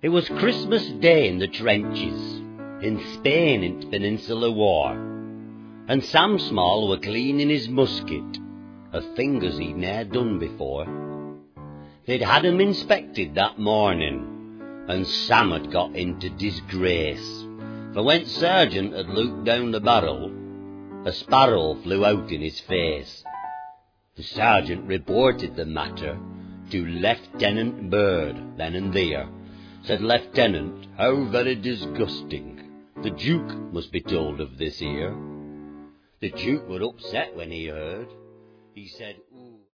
It was Christmas Day in the trenches, in Spain in the Peninsular War, and Sam Small were cleaning his musket, a thing as he'd ne'er done before. They'd had him inspected that morning, and Sam had got into disgrace, for when Sergeant had looked down the barrel, a sparrow flew out in his face. The Sergeant reported the matter to Lieutenant Bird then and there. Said Lieutenant, how very disgusting. The Duke must be told of this here. The Duke were upset when he heard. He said,